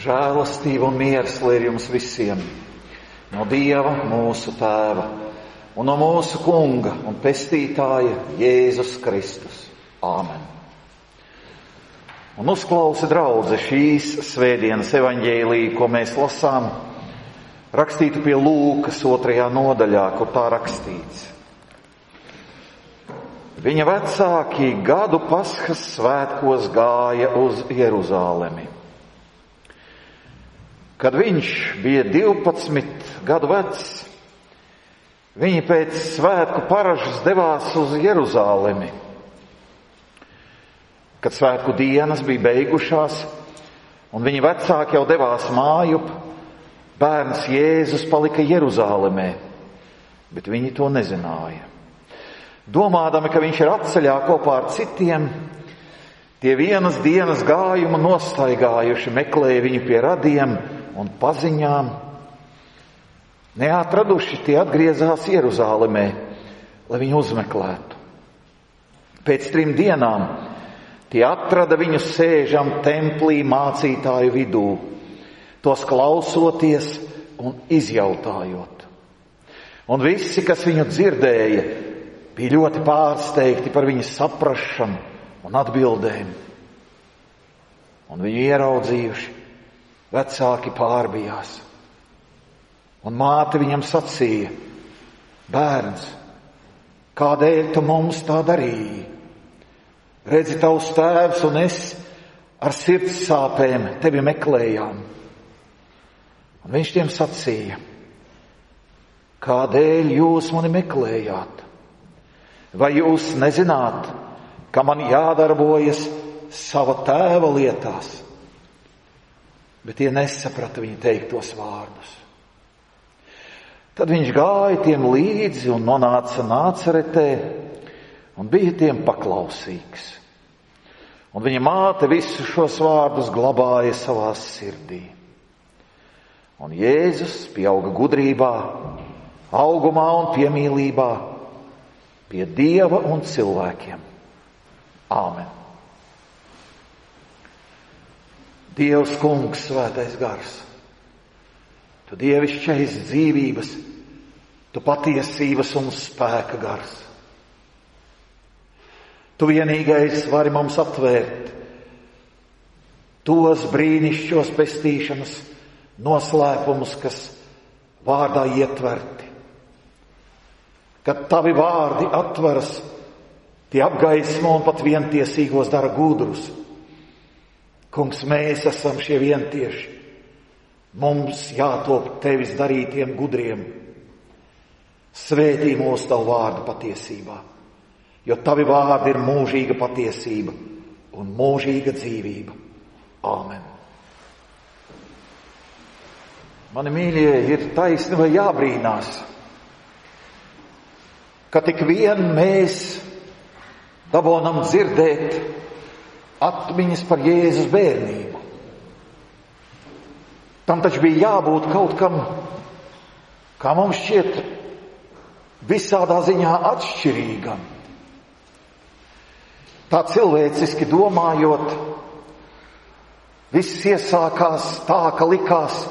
Žēlastība un miers, lai ir jums visiem, no Dieva, mūsu Tēva, un no mūsu Kunga un Pestītāja Jēzus Kristus. Āmen. Un uzklausa draudze šīs svētdienas evaņģēliju, ko mēs lasām, rakstītu pie Lūkas 2. nodaļā, kur tā rakstīts. Viņa vecāki gadu Paskas svētkos gāja uz Jeruzalemi. Kad viņš bija 12 gadu vecs, viņi pēc svētku paražas devās uz Jeruzalemi. Kad svētku dienas bija beigušās un viņa vecāki jau devās mājup, bērns Jēzus palika Jeruzalemē, bet viņi to nezināja. Domādami, ka viņš ir atceļā kopā ar citiem, tie vienas dienas gājumu nostaigājuši meklēja viņu pie radiem un paziņām. Neatraduši, tie atgriezās Jeruzalemē, lai viņu uzmeklētu. Pēc 3 dienām tie atrada viņu sēžam templī mācītāju vidū, tos klausoties un izjautājot. Un visi, kas viņu dzirdēja, bija ļoti pārsteigti par viņu saprašanu un atbildēm. Un viņu ieraudzījuši, vecāki pārbijās. Un māte viņam sacīja: bērns, kādēļ tu mums tā darīji? Redzi, tavs tēvs un es ar sirds sāpēm tevi meklējām. Un viņš tiem sacīja: kādēļ jūs mani meklējāt? Vai jūs nezināt, ka man jādarbojas sava tēva lietās? Bet tie nesaprata viņa teiktos vārdus. Tad viņš gāja tiem līdzi un nonāca Nācaretē un bija tiem paklausīgs. Un viņa māte visus šos vārdus glabāja savā sirdī. Un Jēzus pieauga gudrībā, augumā un piemīlībā pie Dieva un cilvēkiem. Āmen. Dievs, Kungs, Svētais Gars, tu dievišķais dzīvības, tu patiesības un spēka gars. Tu vienīgais vari mums atvērt tos brīnišķos pestīšanas noslēpumus, kas vārdā ietverti. Kad tavi vārdi atveras, tie apgaismo un pat vientiesīgos dara gudrus. Kungs, mēs esam šie vientieši. Mums jātop tevis darītiem gudriem. Svētī mūs tavu vārdu patiesībā, jo tavi vārdi ir mūžīga patiesība un mūžīga dzīvība. Āmen. Mani mīļie, ir taisni vai jābrīnās, ka tik vien mēs dabonam dzirdēt atmiņas par Jēzus bērnību. Tam taču bija jābūt kaut kam, kā mums šķiet, visādā ziņā atšķirīgam. Tā cilvēciski domājot, viss iesākās tā, ka likās,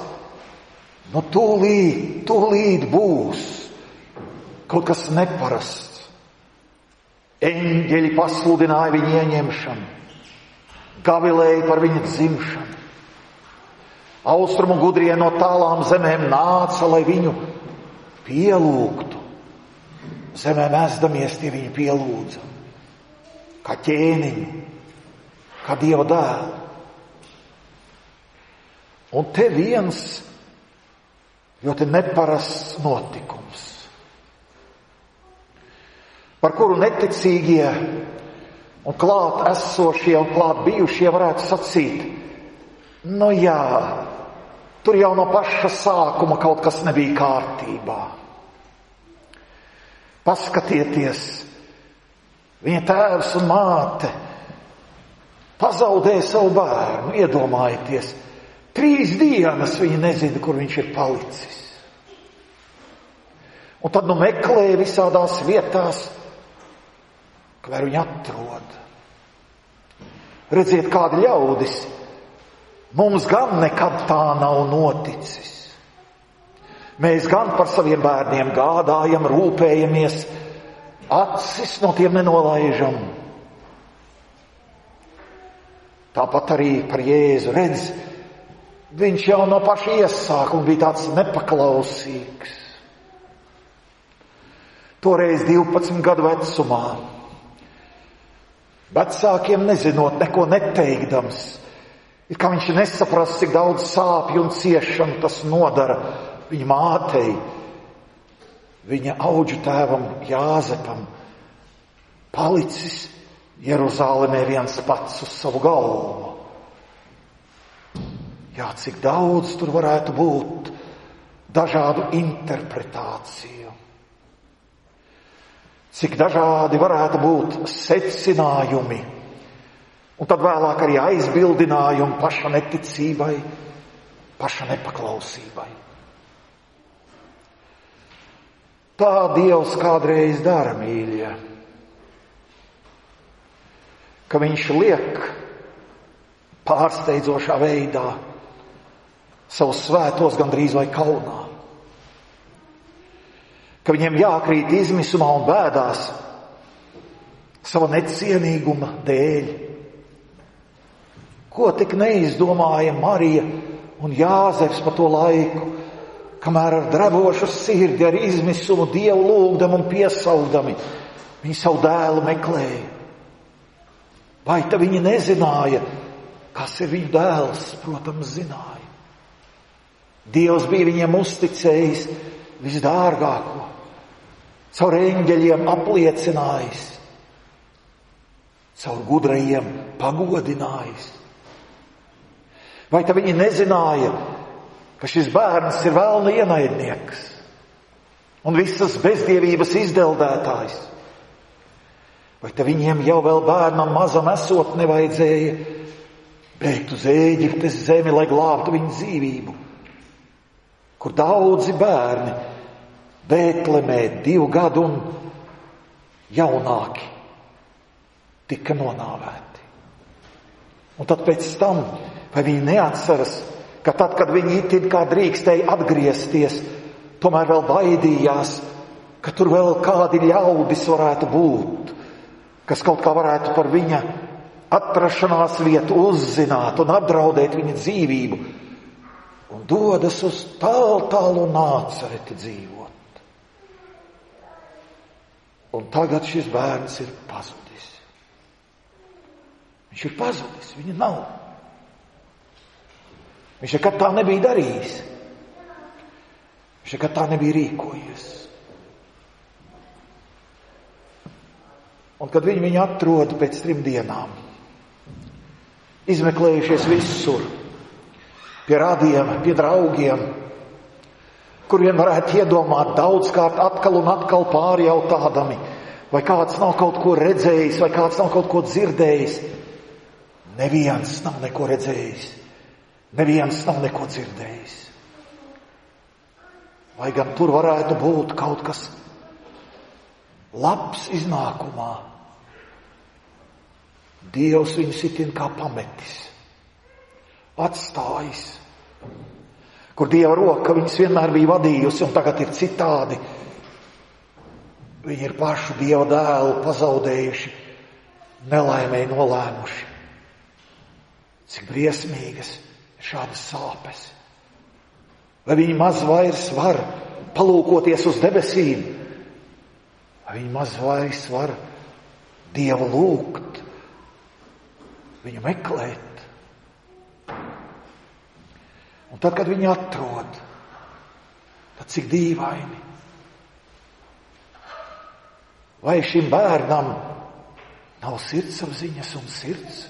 tūlīt būs kaut kas neparasts. Eņģeļi pasludināja viņu ieņemšanu, gavilēja par viņu dzimšanu. Austrumu gudrie no tālām zemēm nāca, lai viņu pielūgtu. Zemē mēsdamies, tie viņu pielūdza, kā ķēniņu, kā Dieva dēlu. Un te viens ļoti neparasts notikums, par kuru neticīgie un klāt esošie un klāt bijušie varētu sacīt: jā, tur jau no paša sākuma kaut kas nebija kārtībā. Paskatieties, viņa tēvs un māte pazaudēja savu bērnu, iedomājieties, 3 dienas viņi nezina, kur viņš ir palicis. Un tad meklē visādās vietās, kamēr viņu atrod. Redziet, kādi ļaudis Mums gan nekad tā nav noticis. Mēs gan par saviem bērniem gādājam, rūpējamies, acis no tiem nenolaižam. Tāpat arī par Jēzu, redz, viņš jau no paša iesākuma bija tāds nepaklausīgs. Toreiz 12 gadu vecumā, vecākiem nezinot, neko neteikdams, ir kā viņš nesaprast, cik daudz sāpju un ciešanu tas nodara viņa mātei, viņa auģu tēvam Jāzepam, palicis Jeruzālemē viens pats uz savu galvu. Jā, cik daudz tur varētu būt dažādu interpretāciju. Cik dažādi varētu būt secinājumi. Un tad vēlāk arī aizbildinājumi paša neticībai, paša nepaklausībai. Tā Dievs kādreiz dara, mīļie, ka viņš liek pārsteidzošā veidā savus svētos gandrīz vai kaunā. Ka viņiem jākrīt izmisumā un bēdās sava necienīguma dēļ. Ko tik neizdomāja Marija un Jāzeps pa to laiku, kamēr ar drebošu sirdi, ar izmisumu Dievu lūgdam un piesaudami viņi savu dēlu meklēja. Vai ta viņi nezināja, kas ir viņu dēls? Protams, zināja. Dievs bija viņiem uzticējis visdārgāko, caur eņģeļiem apliecinājis, caur gudrajiem pagodinājis. Vai ta viņi nezināja, ka šis bērns ir velna ienaidnieks un visas bezdievības izdeldētājs? Vai ta viņiem jau vēl bērnam mazam esot nevajadzēja bēgt uz Ēģiptes zemi, lai glābtu viņu dzīvību, kur daudzi bērni Bētlemē 2 gadu un jaunāki tika nonāvēti. Un tad pēc tam, vai viņi neatceras, ka tad, kad viņi it kā drīkstēja atgriezties, tomēr vēl baidījās, ka tur vēl kādi ļaudis varētu būt, kas kaut kā varētu par viņa atrašanās vietu uzzināt un apdraudēt viņa dzīvību, un dodas uz tālu Nācareti dzīvot. Un tagad šis bērns ir pazudis. Viņš ir pazudis, viņa nav. Viņš nekad tā nebija darījis. Viņš nekad tā nebija rīkojies. Un kad viņi atrod pēc 3 dienām, izmeklējušies visur, pie radiem, pie draugiem, kur vien varētu iedomāt daudzkārt atkal un atkal pārjautādami, vai kāds nav kaut ko redzējis, vai kāds nav kaut ko dzirdējis. Neviens nav neko redzējis, neviens nav neko dzirdējis. Vai gan tur varētu būt kaut kas labs iznākumā? Dievs viņu sitin kā pametis, atstājis, kur Dieva roka viņus vienmēr bija vadījusi, un tagad ir citādi. Viņi ir pašu Dieva dēlu pazaudējuši, nelaimēji nolēmuši. Cik briesmīgas ir šādas sāpes. Vai viņi maz vairs var palūkoties uz debesīm? Vai viņi maz vairs var Dievu lūgt, viņu meklēt? Un tad, kad viņi atrod, tad cik dīvaini. Vai šim bērnam nav sirdsapziņas un sirds?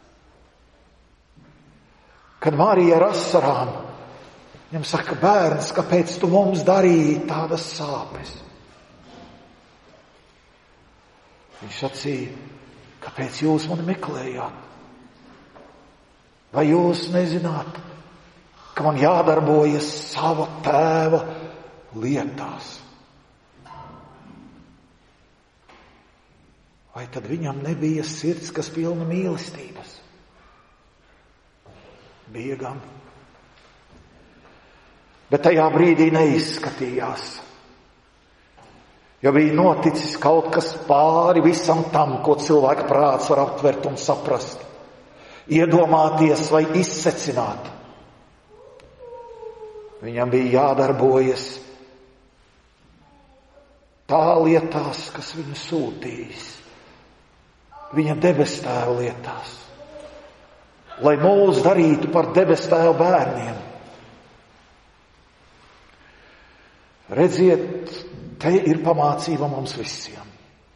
Kad Marija ar asarām viņam saka, bērns, kāpēc tu mums darīji tādas sāpes? Viņš sacīja, kāpēc jūs mani meklējāt? Vai jūs nezināt, ka man jādarbojas sava tēva lietās? Vai tad viņam nebija sirds, kas pilna mīlestības? Bija gan. Bet tajā brīdī neizskatījās. Jo bija noticis kaut kas pāri visam tam, ko cilvēka prāts var aptvert un saprast, iedomāties vai izsecināt. Viņam bija jādarbojas tā lietās, kas viņu sūtīs, viņa debes tēva lietās, lai mūs darītu par debes tēva bērniem. Redziet, te ir pamācība mums visiem,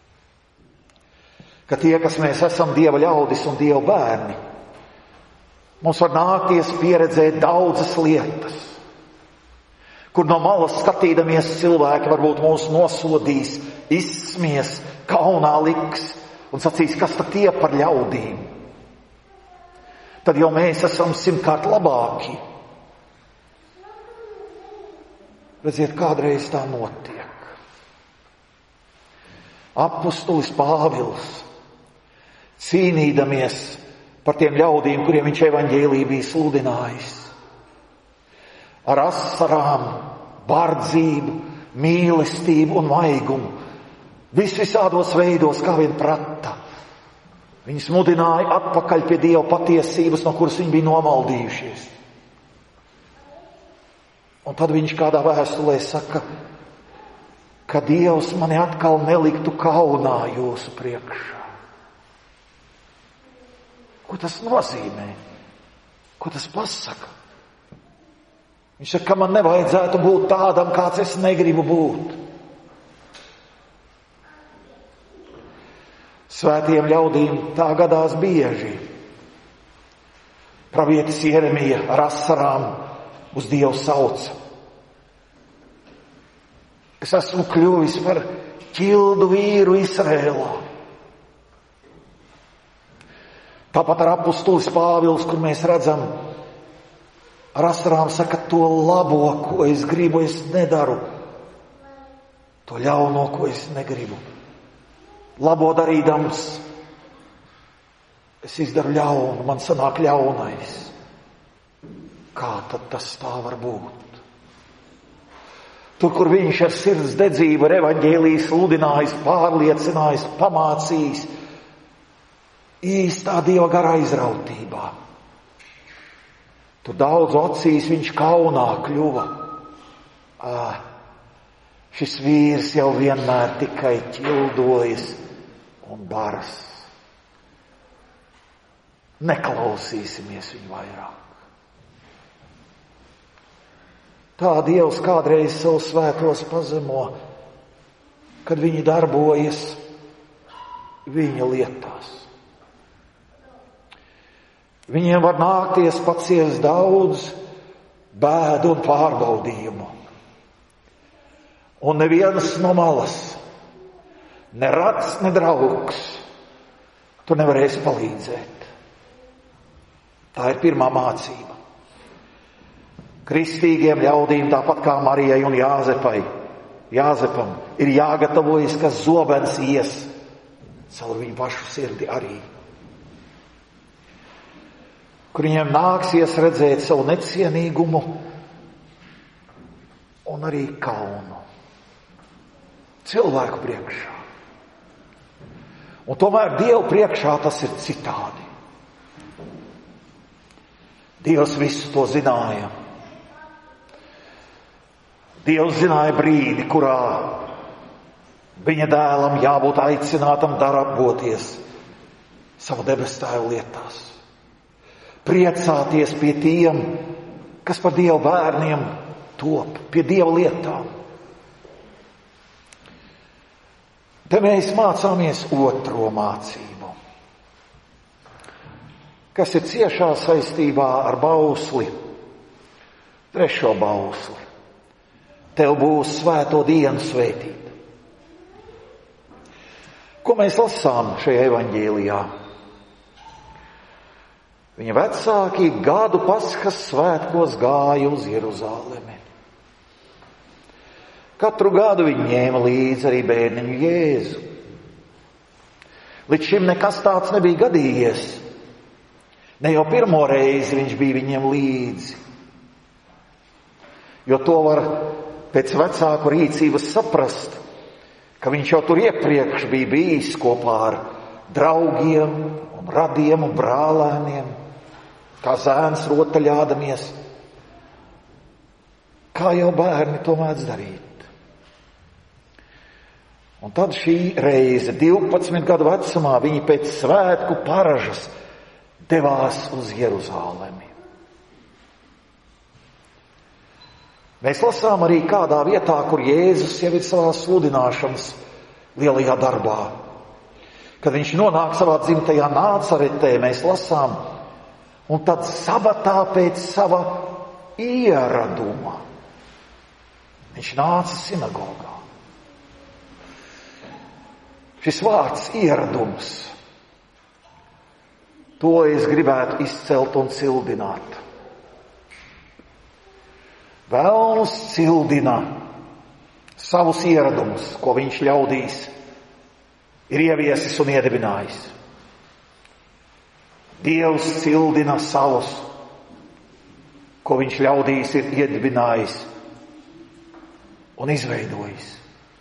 ka tie, kas mēs esam Dieva ļaudis un Dieva bērni, mums var nākties pieredzēt daudzas lietas, kur no malas skatīdamies cilvēki varbūt mūs nosodīs, izsmies, kaunā liks un sacīs, kas tad tie par ļaudīm. Tad jau mēs esam 100-kārt labāki. Redziet, kādreiz tā notiek. Apostolis Pāvils, cīnīdamies par tiem ļaudīm, kuriem viņš evaņģēliju bija sludinājis, ar asarām, bardzību, mīlestību un maigumu, visādos veidos, kā vien prata. Viņus mudināja atpakaļ pie Dieva patiesības, no kuras viņi bija nomaldījušies. Un tad viņš kādā vēstulē saka, ka Dievs mani atkal neliktu kaunā jūsu priekšā. Ko tas nozīmē? Ko tas pasaka? Viņš saka, ka man nevajadzētu būt tādam, kāds es negribu būt. Svētiem ļaudīm tā gadās bieži. Pravietis Jeremija ar asarām uz Dievu sauca. Es esmu kļuvis par ķildu vīru Izrēlā. Tāpat ar apostolis Pāvils, kur mēs redzam, ar asarām saka, to labo, ko es gribu, es nedaru. To ļauno, ko es negribu. Labo darīdams, es izdaru ļaunu, man sanāk ļaunais. Kā tad tas tā var būt? Tur, kur viņš ar sirds dedzību ar evaņģēliju sludinājis, pārliecinājis, pamācījis, īstā Dieva garā izrautībā. Tur daudzu acīs viņš kaunā kļuva. Šis vīrs jau vienmēr tikai ķildojas un baras. Neklausīsimies viņu vairāk. Tā Dievs kādreiz savus svētos pazemo, kad viņi darbojas viņa lietās. Viņiem var nākties paciest daudz bēdu un pārbaudījumu. Un neviens no malas, ne rats, ne draugs, tu nevarēsi palīdzēt. Tā ir pirmā mācība. Kristīgiem ļaudīm, tāpat kā Marijai un Jāzepam, ir jāgatavojas, ka zobens ies caur viņu pašu sirdi arī. Kur viņiem nāksies redzēt savu necienīgumu un arī kaunu cilvēku priekšā. Un tomēr Dievu priekšā tas ir citādi. Dievs visu to zināja. Dievs zināja brīdi, kurā viņa dēlam jābūt aicinātam darboties savu debes tēva lietās. Priecāties pie tiem, kas par Dieva bērniem top, pie Dieva lietām. Te mēs mācāmies otro mācību, kas ir ciešā saistībā ar bausli, trešo bausli. Tev būs svēto dienu svētīt. Ko mēs lasām šajā evaņģēlijā? Viņa vecāki gadu Paskas svētkos gāja uz Jeruzalemi. Katru gadu viņi ņēma līdzi arī bērniņu Jēzu. Līdz šim nekas tāds nebija gadījies. Ne jau pirmo reizi viņš bija viņiem līdzi. Jo to var pēc vecāku rīcības saprast, ka viņš jau tur iepriekš bija bijis kopā ar draugiem un radiem un brālēniem, kā zēns rotaļādamies, kā jau bērni to mēdz darīt. Un tad šī reize, 12 gadu vecumā, viņi pēc svētku paražas devās uz Jeruzālemi. Mēs lasām arī kādā vietā, kur Jēzus jau ir savā sludināšanas lielajā darbā. Kad viņš nonāk savā dzimtajā Nācaretē, mēs lasām, un tad sabatā pēc sava ieraduma viņš nāca sinagogā. Šis vārds ieradums, to es gribētu izcelt un cildināt. Velns cildina savus ieradumus, ko viņš ļaudīs ir ieviesis un iedibinājis. Dievs cildina savus, ko viņš ļaudīs ir iedibinājis un izveidojis.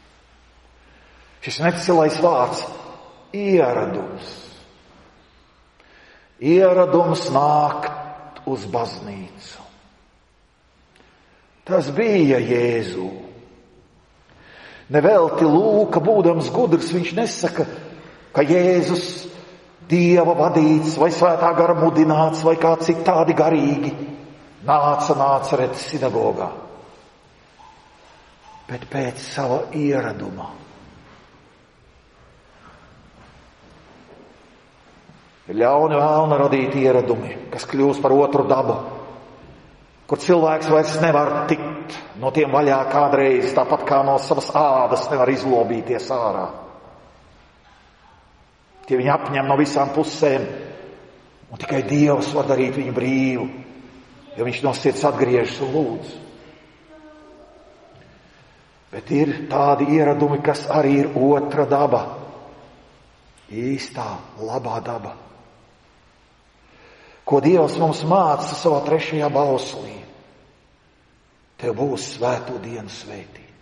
Šis necilais vārds ieradums. Ieradums nākt uz baznīcu. Tas bija Jēzu. Nevelti Lūka, būdams gudrs, viņš nesaka, ka Jēzus Dieva vadīts vai svētā gara mudināts vai kā citādi garīgi nāca Nācaretes sinagogā. Bet pēc sava ieraduma. Ir ļauni vēlna radīti ieradumi, kas kļūst par otru dabu, kur cilvēks vairs nevar tikt no tiem vaļā kādreiz, tāpat kā no savas ādas nevar izlobīties ārā. Tie viņi apņem no visām pusēm, un tikai Dievs var darīt viņu brīvu, jo viņš no sirds atgriežas un lūdz. Bet ir tādi ieradumi, kas arī ir otra daba, īstā, labā daba, ko Dievs mums māca savā 3. bauslī. Tev būs svēto dienu svētīt.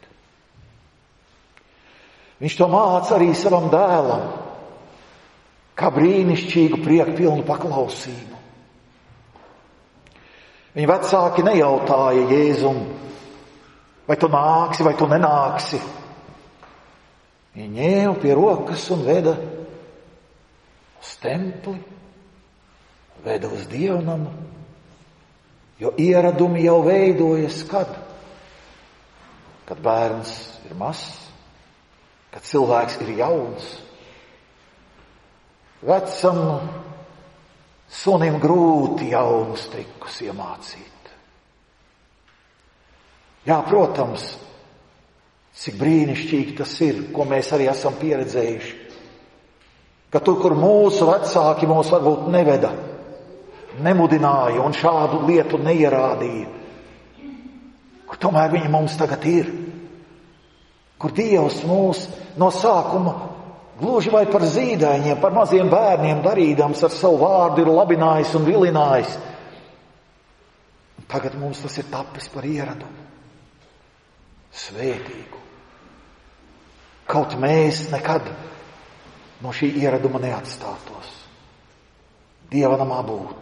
Viņš to māca arī savam dēlam, kā brīnišķīgu priekpilnu paklausību. Viņa vecāki nejautāja Jēzum, vai tu nāksi, vai tu nenāksi. Viņi ņēma pie rokas un veda uz templi, veda uz dievnamu, jo ieradumi jau veidojas kad? Kad bērns ir mazs, kad cilvēks ir jauns. Vecam sunim grūti jaunus trikus iemācīt. Jā, protams, cik brīnišķīgi tas ir, ko mēs arī esam pieredzējuši. Ka tur, kur mūsu vecāki mūs varbūt neveda, nemudināja un šādu lietu neierādīja, kur tomēr viņi mums tagad ir. Kur Dievs mūs no sākuma gluži vai par zīdaiņiem, par maziem bērniem darīdams ar savu vārdu ir labinājis un vilinājis. Tagad mums tas ir tapis par ieradumu. Svētīgu. Kaut mēs nekad no šī ieraduma neatstātos. Dieva namā būt.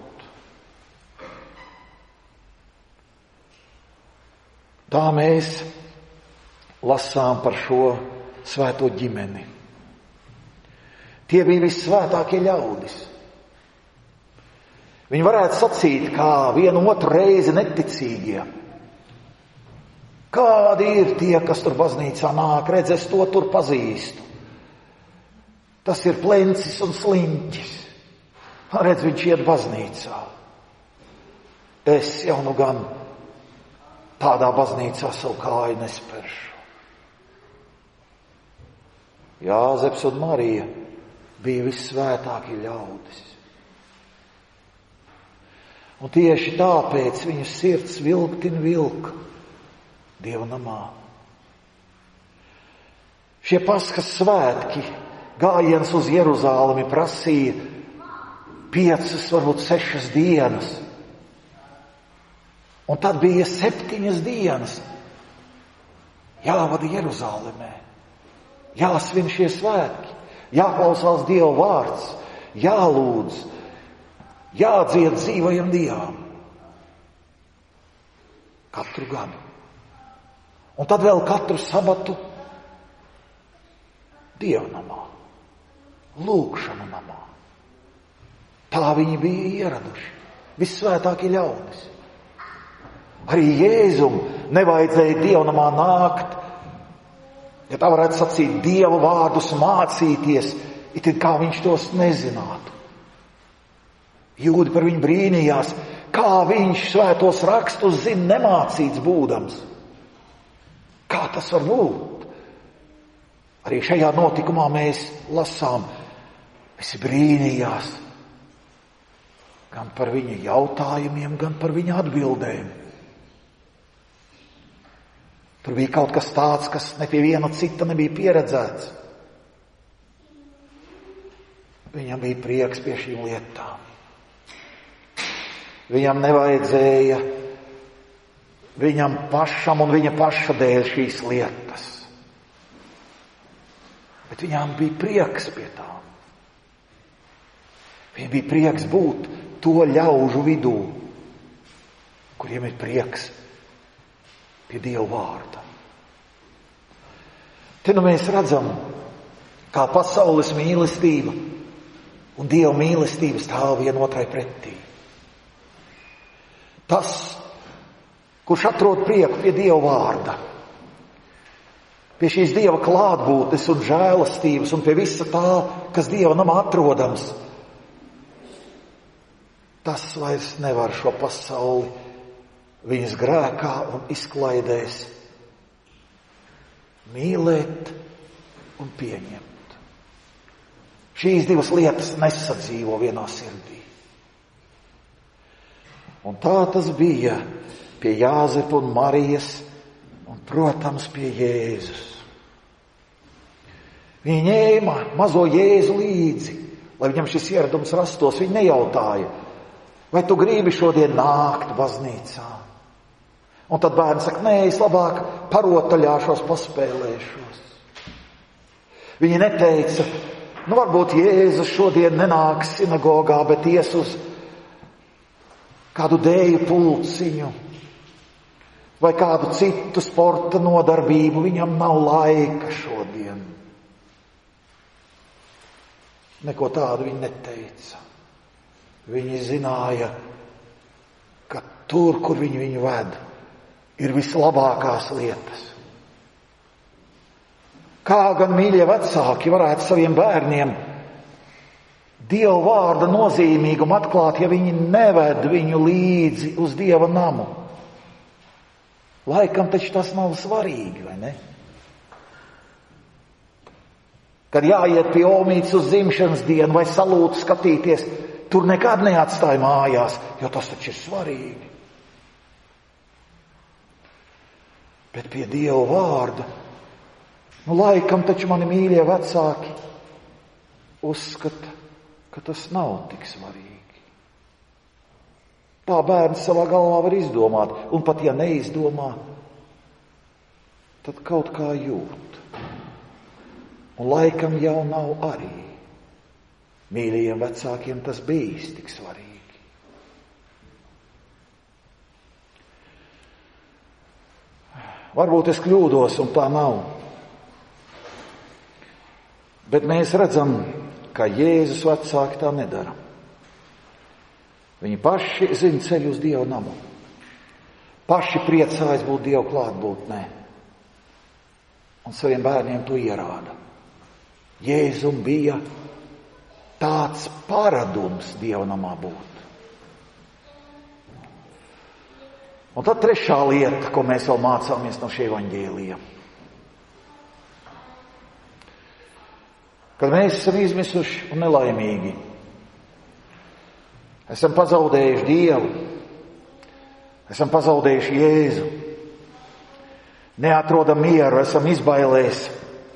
Tā mēs lasām par šo svēto ģimeni. Tie bija vissvētākie ļaudis. Viņi varētu sacīt, kā vienu otru reizi neticīgie. Kādi ir tie, kas tur baznīcā nāk? Redz, es to tur pazīstu. Tas ir plencis un sliņķis. Redz, viņš iet baznīcā. Es jau nu gan tādā baznīcā savu kāju nesperšu. Jāzeps un Marija bija vissvētākie ļaudis. Un tieši tāpēc viņu sirds vilktin vilka Dieva namā. Šie Paskas svētki, gājiens uz Jeruzālemi prasīja 5, varbūt 6 dienas. Un tad bija 7 dienas. Jāvada Jeruzalemē, jāsvin šie svētki, jāklausās Dieva vārds, jālūdz, jādzied dzīvajam Dievam. Katru gadu. Un tad vēl katru sabatu Dievnamā, lūgšanu namā. Tā viņi bija ieraduši, vissvētākie ļaudis. Arī Jēzum nevajadzēja Dievnamā nākt, ja tā varētu sacīt, Dieva vārdus mācīties, it kā viņš tos nezinātu. Jūdi par viņu brīnījās, kā viņš svētos rakstus zina nemācīts būdams. Kā tas var būt? Arī šajā notikumā mēs lasām, visi brīnījās gan par viņa jautājumiem, gan par viņa atbildēm. Tur bija kaut kas tāds, kas ne pie viena cita nebija pieredzēts. Viņam bija prieks pie šīm lietām. Viņam nevajadzēja viņam pašam un viņa paša dēļ šīs lietas. Bet viņām bija prieks pie tām. Viņam bija prieks būt to ļaužu vidū, kuriem ir prieks pie Dieva vārda. Te nu mēs redzam, kā pasaules mīlestība un Dieva mīlestība stāv vienotrai pretī. Tas, kurš atrod prieku pie Dieva vārda, pie šīs Dieva klātbūtnes un žēlastības un pie visa tā, kas Dieva namā atrodams, tas vairs nevar šo pasauli viņas grēkā un izklaidēs mīlēt un pieņemt. Šīs divas lietas nesadzīvo vienā sirdī. Un tā tas bija pie Jāzepa un Marijas un, protams, pie Jēzus. Viņi ņēma mazo Jēzu līdzi, lai viņam šis ieradums rastos. Viņi nejautāja, vai tu gribi šodien nākt baznīcā? Un tad bērns saka, nē, es labāk parotaļāšos, paspēlēšos. Viņi neteica, nu varbūt Jēzus šodien nenāks sinagogā, bet ies uz kādu dēju pulciņu vai kādu citu sporta nodarbību. Viņam nav laika šodien. Neko tādu viņi neteica. Viņi zināja, ka tur, kur viņu ved, ir vislabākās lietas. Kā gan mīļie vecāki varētu saviem bērniem Dieva vārda nozīmīgumu atklāt, ja viņi neved viņu līdzi uz Dieva namu? Laikam taču tas nav svarīgi, vai ne? Kad jāiet pie Omītes uz dzimšanas dienu vai salūtu skatīties, tur nekad neatstāja mājās, jo tas taču ir svarīgi. Bet pie Dieva vārda, nu laikam taču mani mīļie vecāki uzskata, ka tas nav tik svarīgi. Tā bērns savā galvā var izdomāt, un pat ja neizdomā, tad kaut kā jūt. Un laikam jau nav arī mīļajiem vecākiem tas bijis tik svarīgi. Varbūt es kļūdos, un tā nav. Bet mēs redzam, ka Jēzus vecāki tā nedara. Viņi paši zina ceļu uz Dieva namu. Paši priecājas būt Dieva klātbūtnē. Un saviem bērniem to ierāda. Jēzum bija tāds paradums Dieva namā būt. Un tad trešā lieta, ko mēs vēl mācāmies no šī evaņģēlija. Kad mēs esam izmisuši un nelaimīgi, esam pazaudējuši Dievu, esam pazaudējuši Jēzu, neatrodam mieru, esam izbailēs,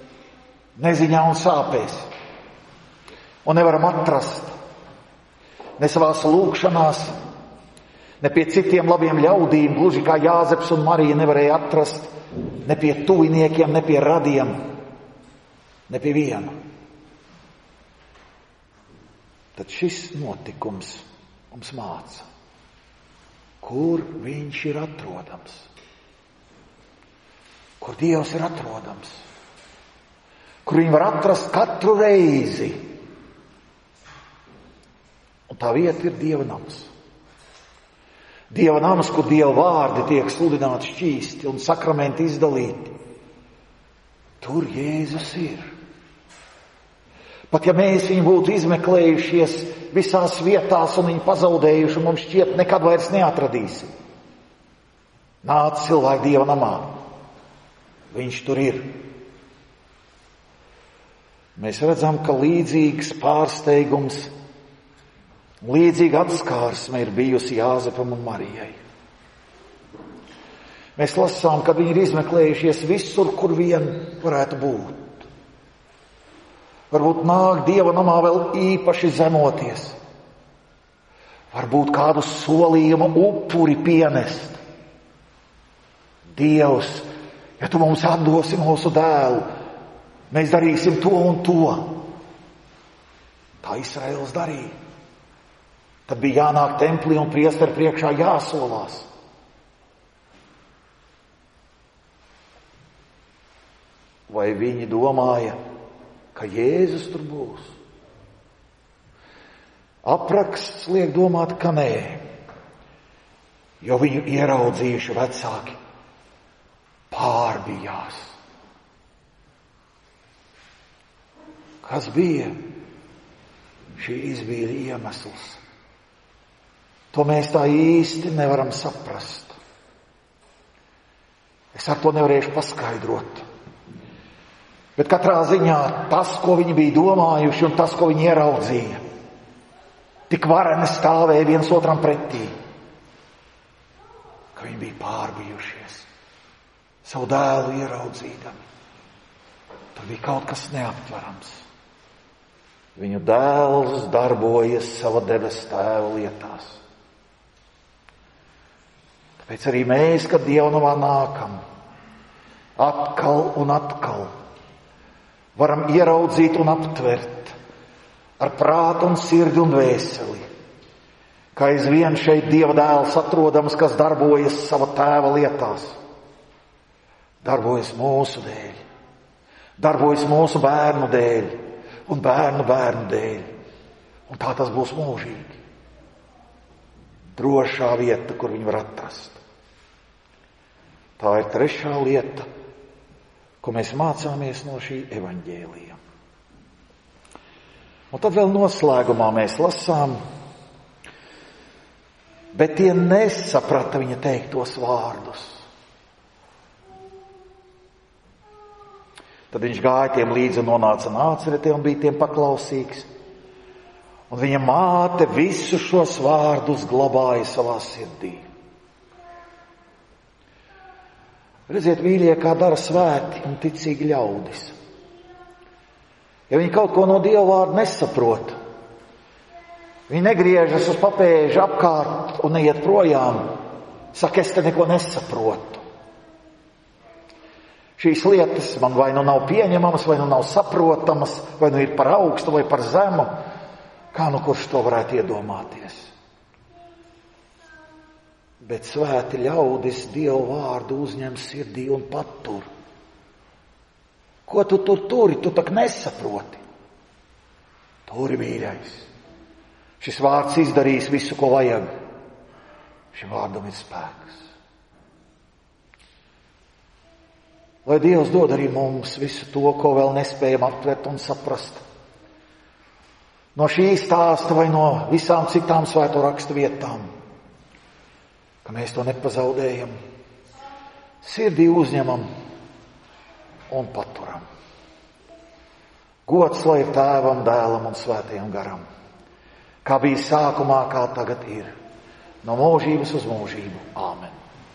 neziņā un sāpēs, un nevaram atrast ne savās lūgšanās, ne pie citiem labiem ļaudīm, gluži kā Jāzeps un Marija nevarēja atrast, ne pie tuviniekiem, ne pie radiem, ne pie viena. Tad šis notikums mums māca, kur viņš ir atrodams, kur Dievs ir atrodams, kur viņu var atrast katru reizi. Un tā vieta ir Dieva nams. Dieva nams, kur Dieva vārdi tiek sludināti šķīsti un sakramenti izdalīti. Tur Jēzus ir. Pat ja mēs viņu būtu izmeklējušies visās vietās un viņu pazaudējuši, mums šķiet nekad vairs neatradīsim. Nāc cilvēku Dieva namā. Viņš tur ir. Mēs redzam, ka līdzīgs pārsteigums, līdzīga atskārsme ir bijusi Jāzepam un Marijai. Mēs lasām, ka viņi ir izmeklējušies visur, kur vien varētu būt. Varbūt nāk Dieva namā vēl īpaši zemoties. Varbūt kādu solījumu upuri pienest. Dievs, ja tu mums atdosi mūsu dēlu, mēs darīsim to un to. Tā Izraēls darīja. Tad bija jānāk templī un priesteri priekšā jāsolās. Vai viņi domāja, ka Jēzus tur būs? Apraksts liek domāt, ka nē, jo viņu ieraudzījuši vecāki pārbijās. Kas bija šīs bija iemesls? To mēs tā īsti nevaram saprast. Es ar to nevarēšu paskaidrot. Bet katrā ziņā tas, ko viņi bija domājuši un tas, ko viņi ieraudzīja, tik vareni stāvēja viens otram pretī, ka viņi bija pārbijušies, savu dēlu ieraudzīdami. Tur bija kaut kas neaptverams. Viņu dēls darbojas sava debes tēva lietās. Tāpēc arī mēs, kad Dievnamā nākam, atkal un atkal, varam ieraudzīt un aptvert ar prātu un sirdi un vēseli, ka aizvien šeit Dieva dēls atrodams, kas darbojas sava tēva lietās, darbojas mūsu dēļ, darbojas mūsu bērnu dēļ un bērnu dēļ, un tā tas būs mūžīgi. Drošā vieta, kur viņu var atrast. Tā ir trešā lieta, ko mēs mācāmies no šī evaņģēlija. Un tad vēl noslēgumā mēs lasām, bet tie nesaprata viņa teiktos vārdus. Tad viņš gāja tiem līdzi un nonāca Nāceretē un bija tiem paklausīgs. Un viņa māte visus šos vārdus glabāja savā sirdī. Redziet, mīļie, kā dara svēti un ticīgi ļaudis. Ja viņi kaut ko no Dieva vārda nesaprot, viņi negriežas uz papēža apkārt un neiet projām, saka, es te neko nesaprotu. Šīs lietas man vai nu nav pieņemamas, vai nu nav saprotamas, vai nu ir par augstu vai par zemu, kā nu kurš to varētu iedomāties. Bet svēti ļaudis Dieva vārdu uzņem sirdī un patur. Ko tu tur turi? Tu tak nesaproti. Turi, mīļais. Šis vārds izdarīs visu, ko vajag. Šim vārdam ir spēks. Lai Dievs dod arī mums visu to, ko vēl nespējam aptvert un saprast. No šī stāsta vai no visām citām svēto rakstu vietām, ka mēs to nepazaudējam, sirdī uzņemam un paturam. Gods lai ir Tēvam, Dēlam un Svētajam garam, kā bija sākumā, kā tagad ir, no mūžības uz mūžību. Āmen.